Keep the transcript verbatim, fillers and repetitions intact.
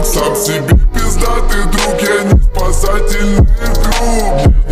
друг, сам себе пиздатый друг. Я не спасательный круг.